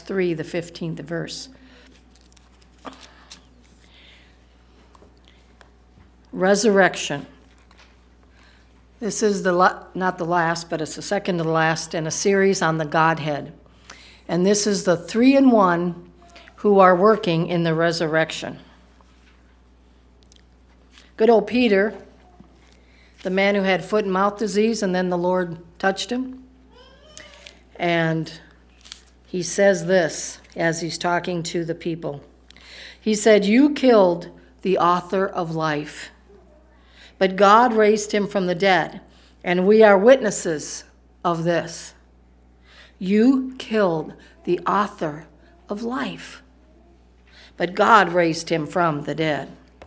3, the 15th verse. Resurrection. This is not the last, but it's the second to the last in a series on the Godhead. And this is the 3-in-1 who are working in the resurrection. Good old Peter, the man who had foot and mouth disease, and then the Lord touched him. And he says this as he's talking to the people. He said, "You killed the author of life, but God raised him from the dead, and we are witnesses of this. You killed the author of life, but God raised him from the dead."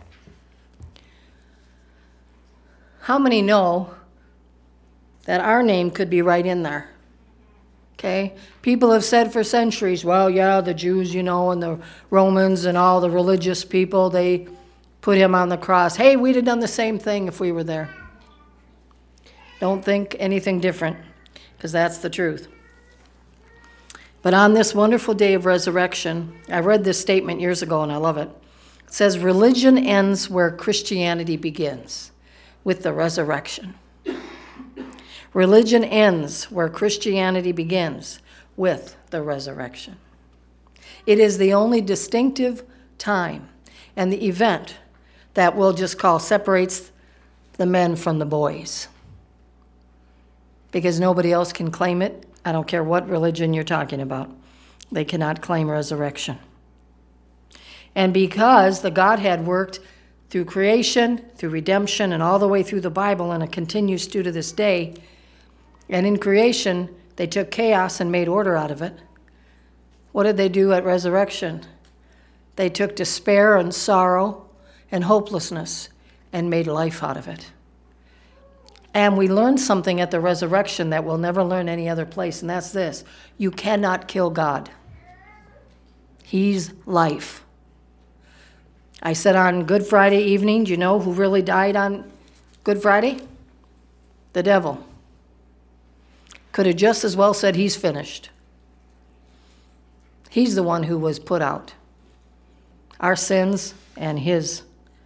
How many know that our name could be right in there? Okay? People have said for centuries, well, yeah, the Jews, and the Romans and all the religious people, they put him on the cross. Hey, we'd have done the same thing if we were there. Don't think anything different, because that's the truth. But on this wonderful day of resurrection, I read this statement years ago, and I love it. It says, religion ends where Christianity begins, with the resurrection. Religion ends where Christianity begins, with the resurrection. It is the only distinctive time and the event that we'll just call separates the men from the boys. Because nobody else can claim it. I don't care what religion you're talking about. They cannot claim resurrection. And because the Godhead worked through creation, through redemption, and all the way through the Bible, and it continues to this day, and in creation, they took chaos and made order out of it. What did they do at resurrection? They took despair and sorrow and hopelessness and made life out of it. And we learned something at the resurrection that we'll never learn any other place, and that's this. You cannot kill God. He's life. I said on Good Friday evening, do you know who really died on Good Friday? The devil. Could have just as well said he's finished. He's the one who was put out. Our sins and his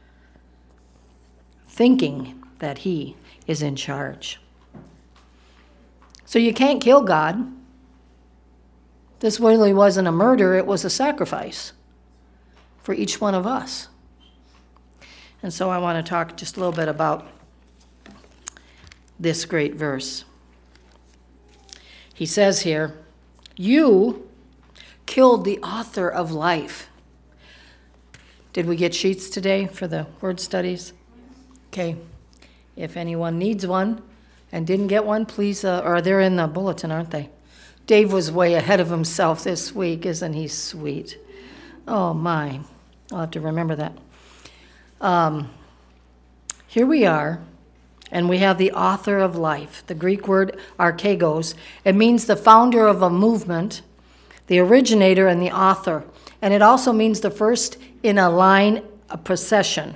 thinking that he is in charge. So you can't kill God. This really wasn't a murder, it was a sacrifice for each one of us. And so I want to talk just a little bit about this great verse. He says here, you killed the author of life. Did we get sheets today for the word studies? Okay. If anyone needs one and didn't get one, please, or they're in the bulletin, aren't they? Dave was way ahead of himself this week. Isn't he sweet? Oh, my. I'll have to remember that. Here we are, and we have the author of life. The Greek word archegos. It means the founder of a movement, the originator and the author. And it also means the first in a line, a procession.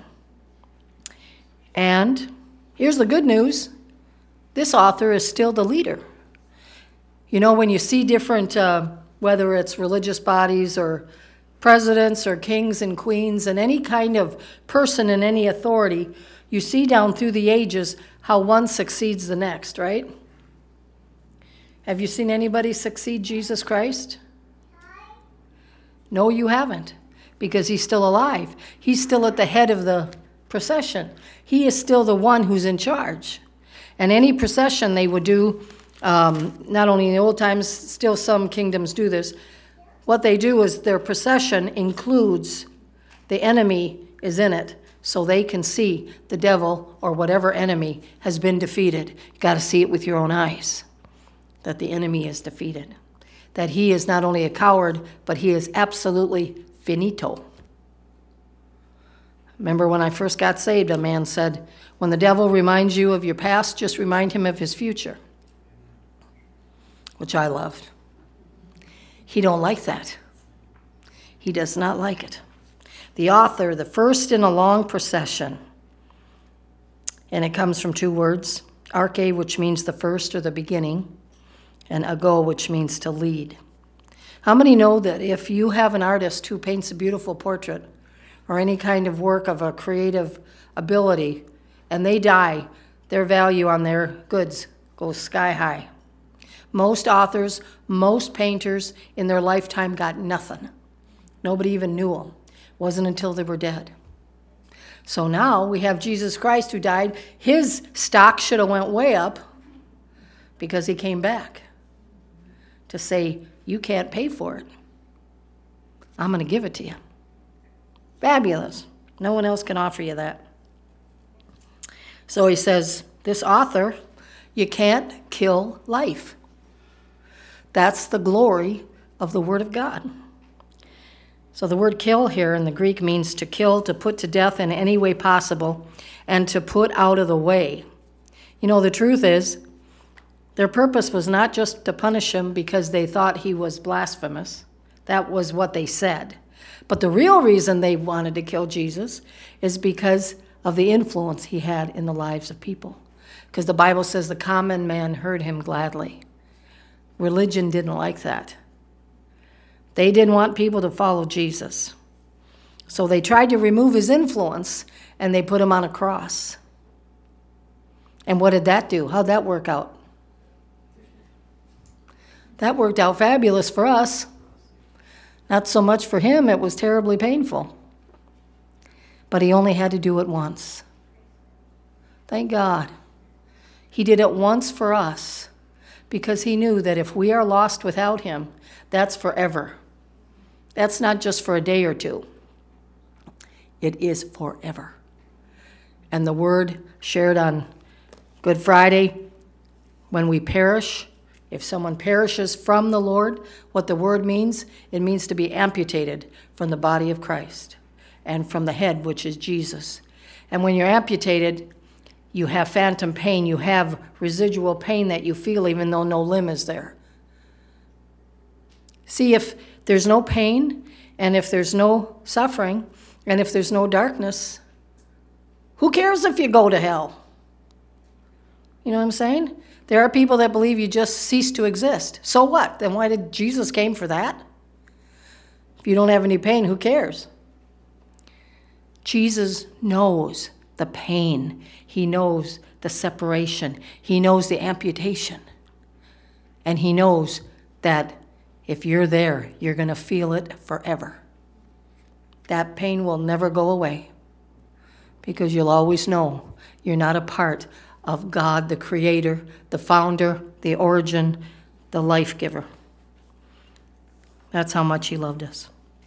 And here's the good news. This author is still the leader. When you see different, whether it's religious bodies or presidents or kings and queens and any kind of person in any authority, you see down through the ages how one succeeds the next, right? Have you seen anybody succeed Jesus Christ? No, you haven't, because he's still alive. He's still at the head of the procession. He is still the one who's in charge. And any procession they would do, not only in the old times, still some kingdoms do this, what they do is their procession includes the enemy is in it, so they can see the devil or whatever enemy has been defeated. You got to see it with your own eyes, that the enemy is defeated, that he is not only a coward, but he is absolutely finito. Remember when I first got saved, a man said, when the devil reminds you of your past, just remind him of his future, which I loved. He don't like that. He does not like it. The author, the first in a long procession, and it comes from two words, arche, which means the first or the beginning, and ago, which means to lead. How many know that if you have an artist who paints a beautiful portrait or any kind of work of a creative ability and they die, their value on their goods goes sky high? Most authors, most painters in their lifetime got nothing. Nobody even knew them. It wasn't until they were dead. So now we have Jesus Christ who died. His stock should have went way up because he came back to say, you can't pay for it. I'm going to give it to you. Fabulous. No one else can offer you that. So he says, this author, you can't kill life. That's the glory of the Word of God. So the word kill here in the Greek means to kill, to put to death in any way possible, and to put out of the way. You know, the truth is, their purpose was not just to punish him because they thought he was blasphemous. That was what they said. But the real reason they wanted to kill Jesus is because of the influence he had in the lives of people. Because the Bible says the common man heard him gladly. Religion didn't like that. They didn't want people to follow Jesus. So they tried to remove his influence, and they put him on a cross. And what did that do? How'd that work out? That worked out fabulous for us. Not so much for him, it was terribly painful. But he only had to do it once. Thank God. He did it once for us because he knew that if we are lost without him, that's forever. That's not just for a day or two. It is forever. And the word shared on Good Friday, when we perish, if someone perishes from the Lord, what the word means, it means to be amputated from the body of Christ and from the head, which is Jesus. And when you're amputated, you have phantom pain. You have residual pain that you feel even though no limb is there. See, if there's no pain, and if there's no suffering, and if there's no darkness, who cares if you go to hell? You know what I'm saying? There are people that believe you just cease to exist. So what? Then why did Jesus came for that? If you don't have any pain, who cares? Jesus knows the pain. He knows the separation. He knows the amputation. And he knows that if you're there, you're going to feel it forever. That pain will never go away because you'll always know you're not a part of God, the Creator, the Founder, the Origin, the Life Giver. That's how much he loved us.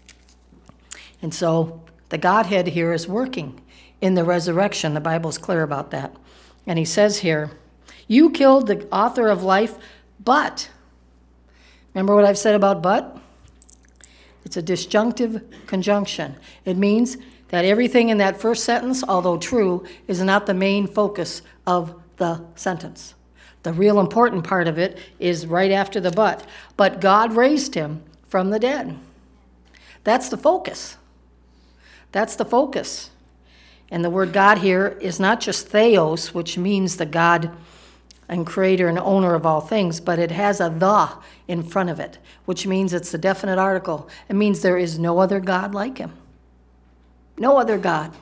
And so the Godhead here is working in the resurrection. The Bible's clear about that. And he says here, you killed the author of life, but... Remember what I've said about but? It's a disjunctive conjunction. It means that everything in that first sentence, although true, is not the main focus of the sentence. The real important part of it is right after the but. But God raised him from the dead. That's the focus. That's the focus. And the word God here is not just theos, which means the God and creator and owner of all things, but it has a the in front of it, which means it's a definite article. It means there is no other God like him. No other God.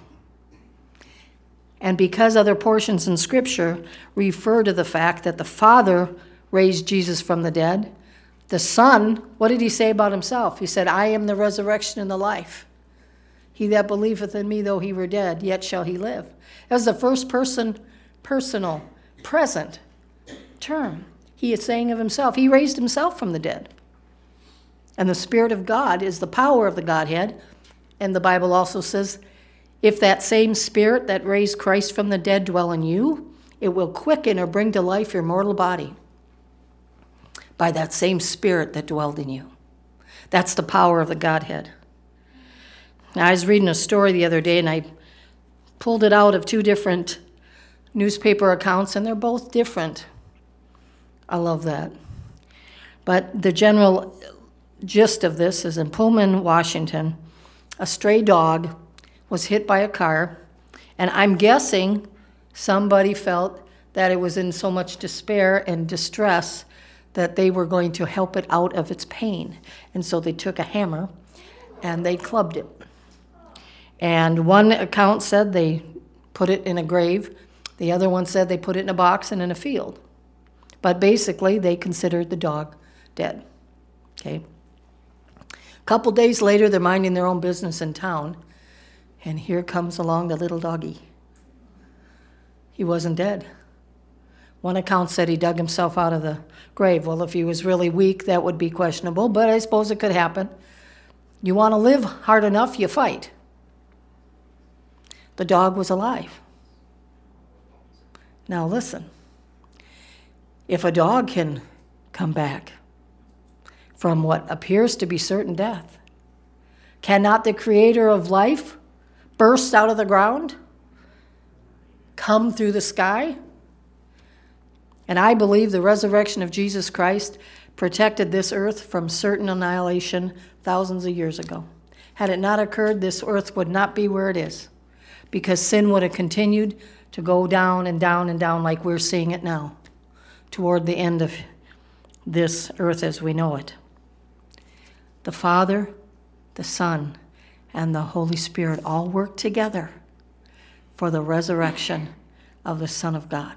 And because other portions in Scripture refer to the fact that the Father raised Jesus from the dead, the Son, what did he say about himself? He said, I am the resurrection and the life. He that believeth in me, though he were dead, yet shall he live. That was the first person, personal, present term. He is saying of himself, he raised himself from the dead. And the Spirit of God is the power of the Godhead. And the Bible also says, if that same Spirit that raised Christ from the dead dwell in you, it will quicken or bring to life your mortal body by that same Spirit that dwelled in you. That's the power of the Godhead. Now, I was reading a story the other day, and I pulled it out of two different newspaper accounts, and they're both different. I love that. But the general gist of this is in Pullman, Washington, a stray dog was hit by a car, and I'm guessing somebody felt that it was in so much despair and distress that they were going to help it out of its pain. And so they took a hammer and they clubbed it. And one account said they put it in a grave. The other one said they put it in a box and in a field. But basically, they considered the dog dead. Okay. A couple days later, they're minding their own business in town, and here comes along the little doggy. He wasn't dead. One account said he dug himself out of the grave. Well, if he was really weak, that would be questionable, but I suppose it could happen. You want to live hard enough, you fight. The dog was alive. Now listen, if a dog can come back from what appears to be certain death, cannot the creator of life burst out of the ground, come through the sky? And I believe the resurrection of Jesus Christ protected this earth from certain annihilation thousands of years ago. Had it not occurred, this earth would not be where it is, because sin would have continued to go down and down and down like we're seeing it now, toward the end of this earth as we know it. The Father, the Son, and the Holy Spirit all work together for the resurrection of the Son of God.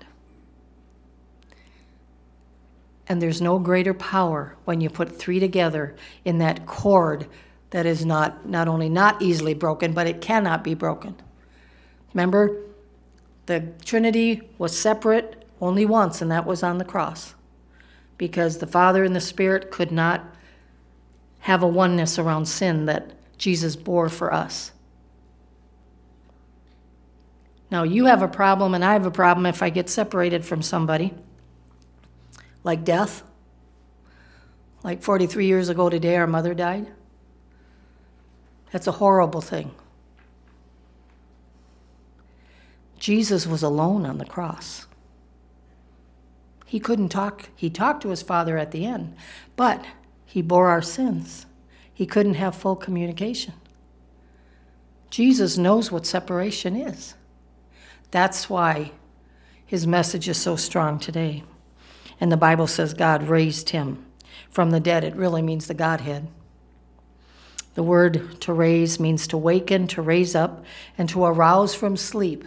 And there's no greater power when you put three together in that cord that is not only not easily broken, but it cannot be broken. Remember, the Trinity was separate only once, and that was on the cross, because the Father and the Spirit could not have a oneness around sin that Jesus bore for us. Now, you have a problem, and I have a problem if I get separated from somebody, like death. Like 43 years ago today, our mother died. That's a horrible thing. Jesus was alone on the cross. He couldn't talk. He talked to his Father at the end, but he bore our sins. He couldn't have full communication. Jesus knows what separation is. That's why his message is so strong today. And the Bible says God raised him from the dead. It really means the Godhead. The word to raise means to waken, to raise up, and to arouse from sleep.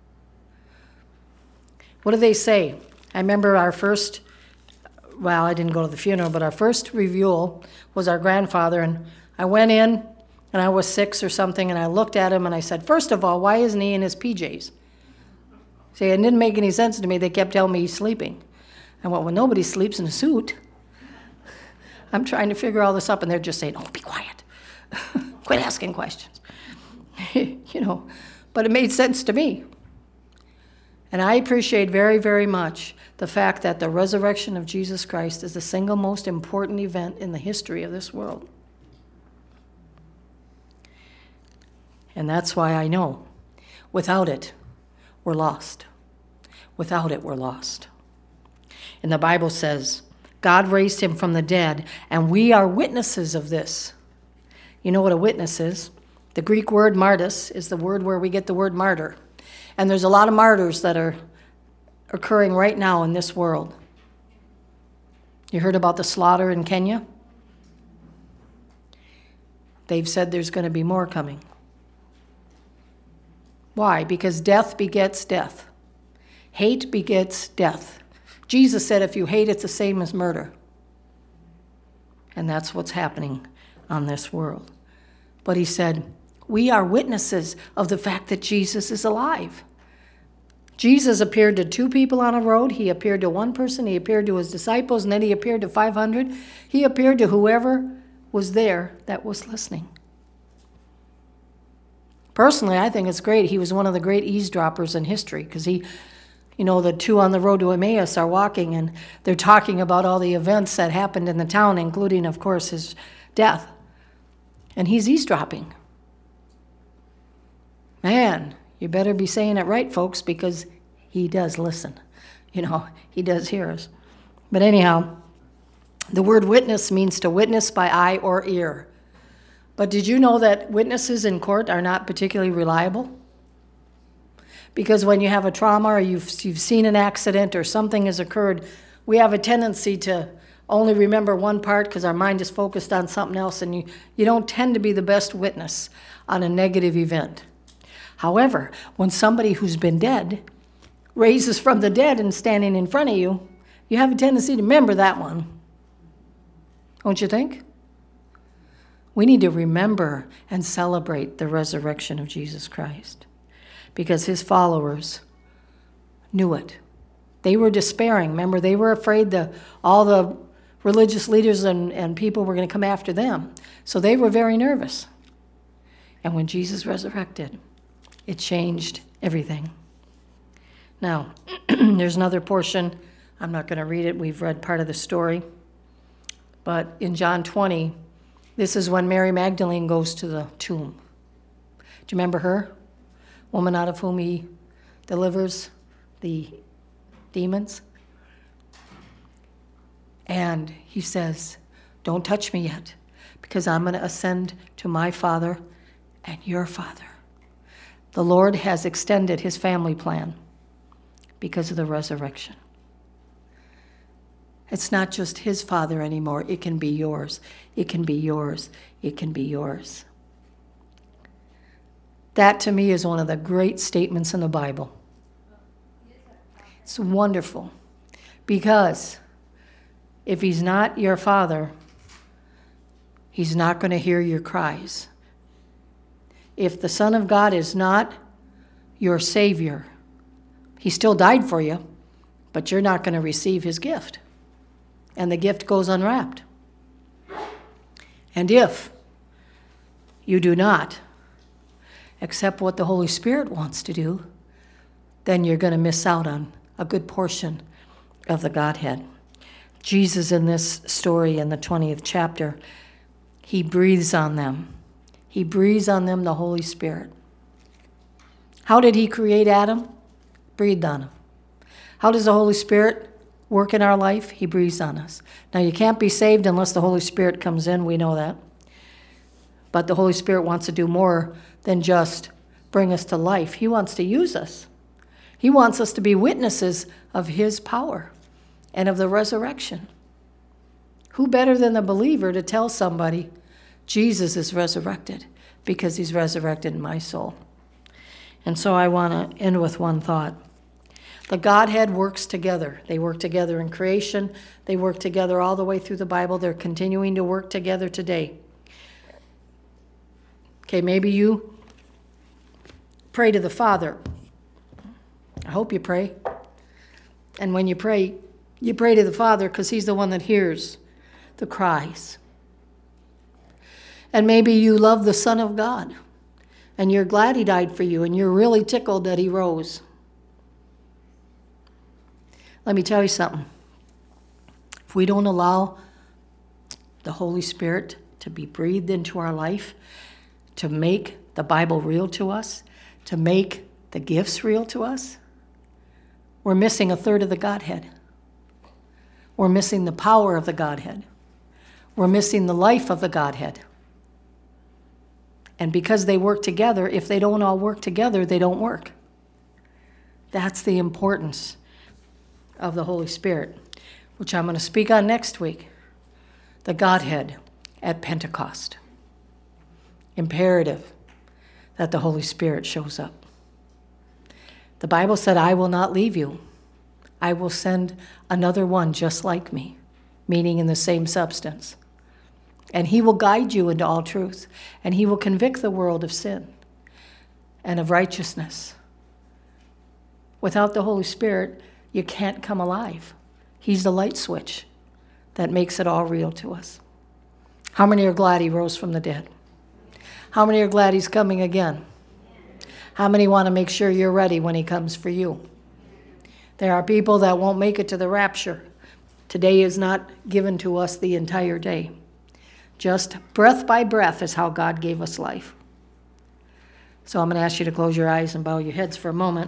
What do they say? I remember our first, well, I didn't go to the funeral, but our first reviewal was our grandfather, and I went in, and I was 6 or something, and I looked at him, and I said, first of all, why isn't he in his PJs? See, it didn't make any sense to me. They kept telling me he's sleeping. I went, well, nobody sleeps in a suit. I'm trying to figure all this up, and they're just saying, oh, be quiet. Quit asking questions. But it made sense to me. And I appreciate very, very much the fact that the resurrection of Jesus Christ is the single most important event in the history of this world. And that's why I know, without it, we're lost. Without it, we're lost. And the Bible says, God raised him from the dead, and we are witnesses of this. You know what a witness is? The Greek word martyrs is the word where we get the word martyr. And there's a lot of martyrs that are occurring right now in this world. You heard about the slaughter in Kenya? They've said there's going to be more coming. Why? Because death begets death. Hate begets death. Jesus said if you hate, it's the same as murder. And that's what's happening on this world. But he said, we are witnesses of the fact that Jesus is alive. Jesus appeared to 2 people on a road. He appeared to 1 person. He appeared to his disciples, and then he appeared to 500. He appeared to whoever was there that was listening. Personally, I think it's great. He was one of the great eavesdroppers in history, because the 2 on the road to Emmaus are walking, and they're talking about all the events that happened in the town, including, of course, his death. And he's eavesdropping. Man, you better be saying it right, folks, because he does listen. He does hear us. But anyhow, the word witness means to witness by eye or ear. But did you know that witnesses in court are not particularly reliable? Because when you have a trauma or you've seen an accident or something has occurred, we have a tendency to, only remember one part because our mind is focused on something else, and you don't tend to be the best witness on a negative event. However, when somebody who's been dead raises from the dead and standing in front of you, you have a tendency to remember that one. Don't you think? We need to remember and celebrate the resurrection of Jesus Christ because his followers knew it. They were despairing. Remember, they were afraid that all the religious leaders and people were going to come after them. So they were very nervous. And when Jesus resurrected, it changed everything. Now, there's another portion. I'm not going to read it. We've read part of the story. But in John 20, this is when Mary Magdalene goes to the tomb. Do you remember her? Woman out of whom he delivers the demons. And he says, don't touch me yet, because I'm going to ascend to my Father and your Father. The Lord has extended his family plan because of the resurrection. It's not just his Father anymore. It can be yours. It can be yours. It can be yours. That to me is one of the great statements in the Bible. It's wonderful because if he's not your Father, he's not going to hear your cries. If the Son of God is not your Savior, he still died for you, but you're not going to receive his gift. And the gift goes unwrapped. And if you do not accept what the Holy Spirit wants to do, then you're going to miss out on a good portion of the Godhead. Jesus, in this story in the 20th chapter, he breathes on them. He breathes on them the Holy Spirit. How did he create Adam? Breathed on him. How does the Holy Spirit work in our life? He breathes on us. Now, you can't be saved unless the Holy Spirit comes in. We know that. But the Holy Spirit wants to do more than just bring us to life. He wants to use us. He wants us to be witnesses of his power and of the resurrection. Who better than the believer to tell somebody, Jesus is resurrected because he's resurrected in my soul? And so I want to end with one thought. The Godhead works together. They work together in creation. They work together all the way through the Bible. They're continuing to work together today. Okay, maybe you pray to the Father. I hope you pray. And when you pray to the Father because he's the one that hears the cries. And maybe you love the Son of God, and you're glad he died for you, and you're really tickled that he rose. Let me tell you something. If we don't allow the Holy Spirit to be breathed into our life, to make the Bible real to us, to make the gifts real to us, we're missing a third of the Godhead. We're missing the power of the Godhead. We're missing the life of the Godhead. And because they work together, if they don't all work together, they don't work. That's the importance of the Holy Spirit, which I'm going to speak on next week. The Godhead at Pentecost. Imperative that the Holy Spirit shows up. The Bible said, I will not leave you. I will send another one just like me, meaning in the same substance. And he will guide you into all truth, and he will convict the world of sin and of righteousness. Without the Holy Spirit, you can't come alive. He's the light switch that makes it all real to us. How many are glad he rose from the dead? How many are glad he's coming again? How many want to make sure you're ready when he comes for you? There are people that won't make it to the rapture. Today is not given to us the entire day. Just breath by breath is how God gave us life. So I'm going to ask you to close your eyes and bow your heads for a moment.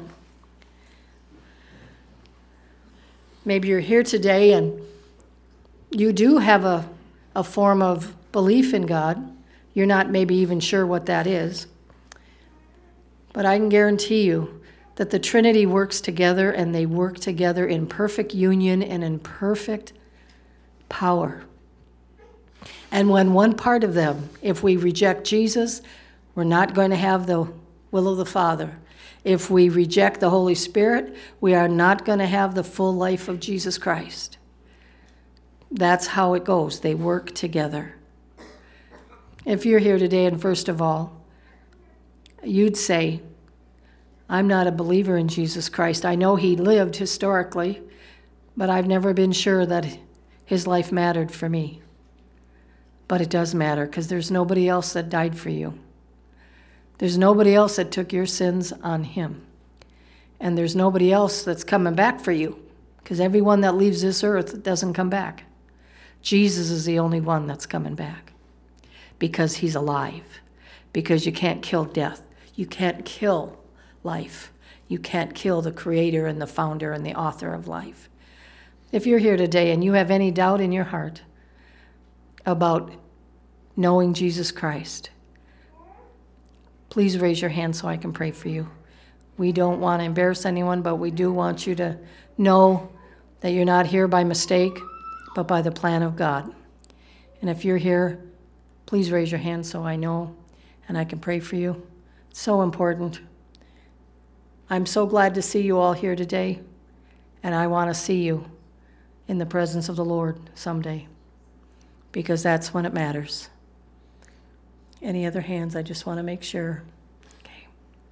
Maybe you're here today and you do have a form of belief in God. You're not maybe even sure what that is. But I can guarantee you that the Trinity works together, and they work together in perfect union and in perfect power. And when one part of them, if we reject Jesus, we're not going to have the will of the Father. If we reject the Holy Spirit, we are not going to have the full life of Jesus Christ. That's how it goes. They work together. If you're here today and first of all, you'd say, I'm not a believer in Jesus Christ. I know he lived historically, but I've never been sure that his life mattered for me. But it does matter because there's nobody else that died for you. There's nobody else that took your sins on him. And there's nobody else that's coming back for you because everyone that leaves this earth doesn't come back. Jesus is the only one that's coming back because he's alive. Because you can't kill death. You can't kill life. You can't kill the creator and the founder and the author of life. If you're here today and you have any doubt in your heart about knowing Jesus Christ, please raise your hand so I can pray for you. We don't want to embarrass anyone, but we do want you to know that you're not here by mistake, but by the plan of God. And if you're here, please raise your hand so I know and I can pray for you. It's so important. I'm so glad to see you all here today, and I want to see you in the presence of the Lord someday, because that's when it matters. Any other hands? I just want to make sure. Okay.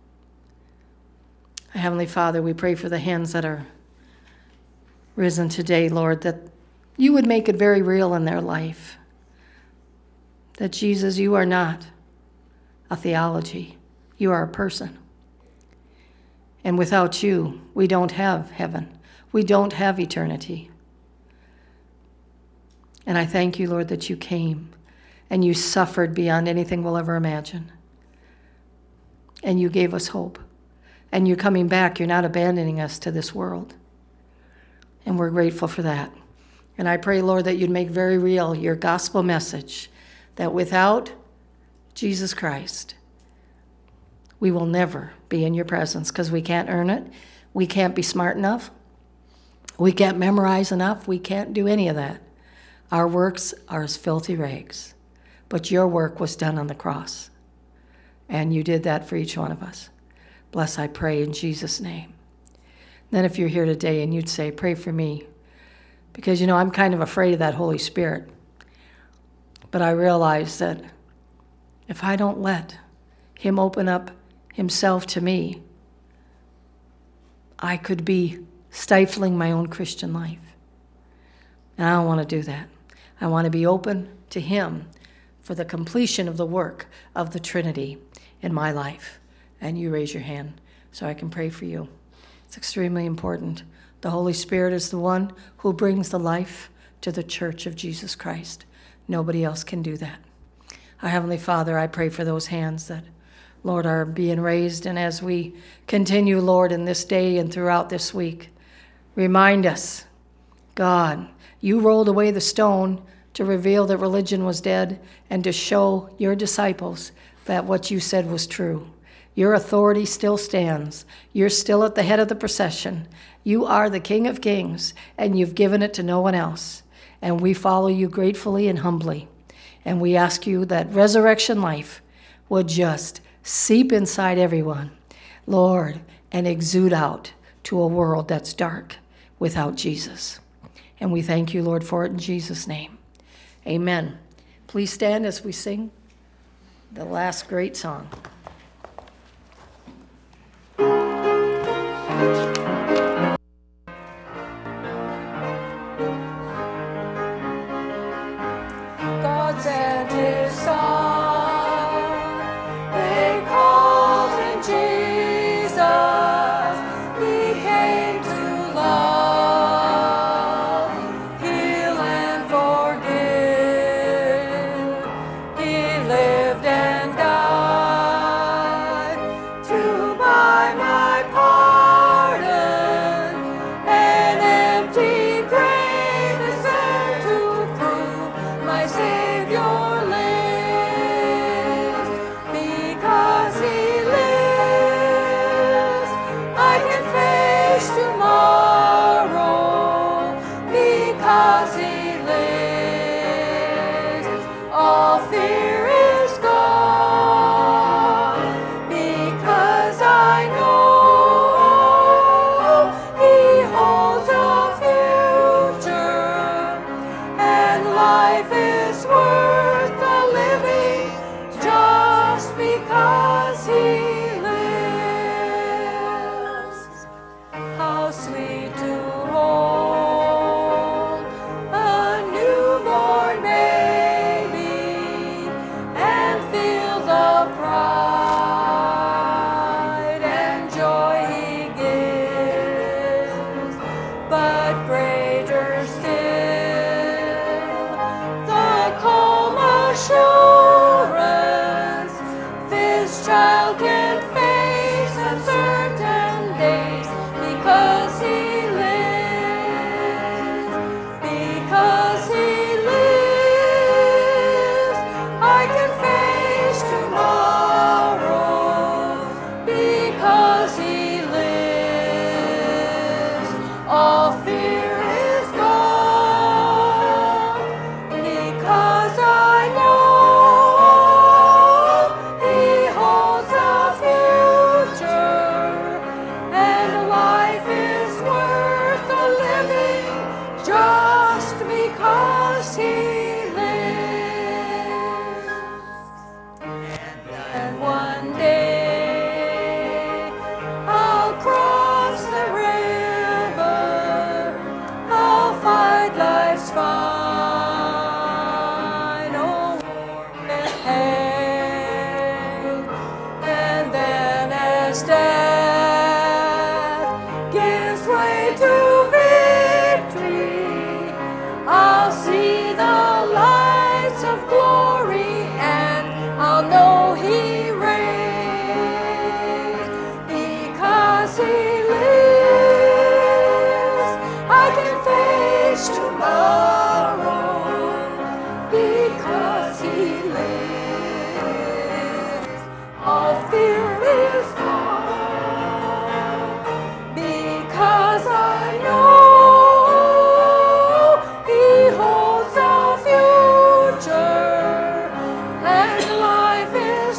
Heavenly Father, we pray for the hands that are risen today, Lord, that you would make it very real in their life. That Jesus, you are not a theology. You are a person. And without you, we don't have heaven. We don't have eternity. And I thank you, Lord, that you came and you suffered beyond anything we'll ever imagine. And you gave us hope. And you're coming back. You're not abandoning us to this world. And we're grateful for that. And I pray, Lord, that you'd make very real your gospel message, that without Jesus Christ, we will never be in your presence because we can't earn it. We can't be smart enough. We can't memorize enough. We can't do any of that. Our works are as filthy rags. But your work was done on the cross. And you did that for each one of us. Bless, I pray, in Jesus' name. Then if you're here today and you'd say, pray for me. Because, I'm kind of afraid of that Holy Spirit. But I realize that if I don't let him open up himself to me, I could be stifling my own Christian life. And I don't want to do that. I want to be open to him for the completion of the work of the Trinity in my life. And you raise your hand so I can pray for you. It's extremely important. The Holy Spirit is the one who brings the life to the church of Jesus Christ. Nobody else can do that. Our Heavenly Father, I pray for those hands that, Lord, are being raised. And as we continue, Lord, in this day and throughout this week, remind us, God, you rolled away the stone to reveal that religion was dead and to show your disciples that what you said was true. Your authority still stands. You're still at the head of the procession. You are the King of Kings, and you've given it to no one else. And we follow you gratefully and humbly. And we ask you that resurrection life would just seep inside everyone, Lord, and exude out to a world that's dark without Jesus. And we thank you, Lord, for it in Jesus' name. Amen. Please stand as we sing the last great song. God sent his Son, they called him Jesus. He came to love, heal and forgive. He lived and died to buy my pardon.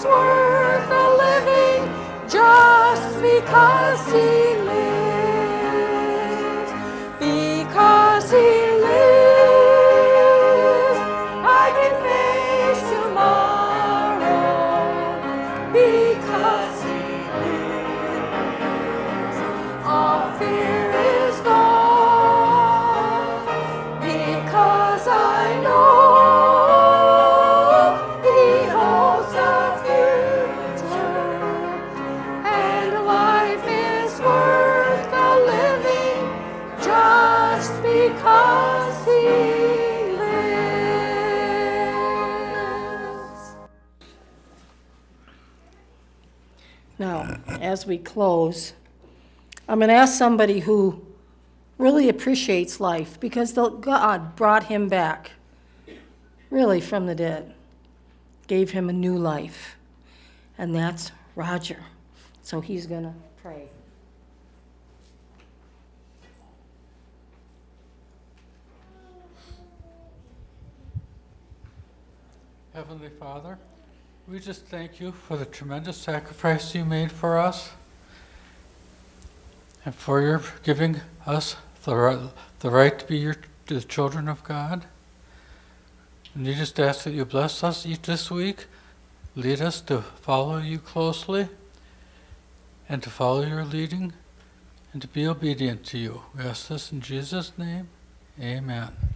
is worth the living just because he lives. Because he lives, I can face tomorrow. Because he lives, all fear is gone. Because I know he holds the future, and life is worth the living just because he lives. Now, as we close, I'm going to ask somebody who really appreciates life, because God brought him back, really from the dead, gave him a new life, and that's Roger. So he's going to pray. Heavenly Father, we just thank you for the tremendous sacrifice you made for us, and for your giving us the right to be the children of God. And we just ask that you bless us each this week, lead us to follow you closely, and to follow your leading, and to be obedient to you. We ask this in Jesus' name. Amen.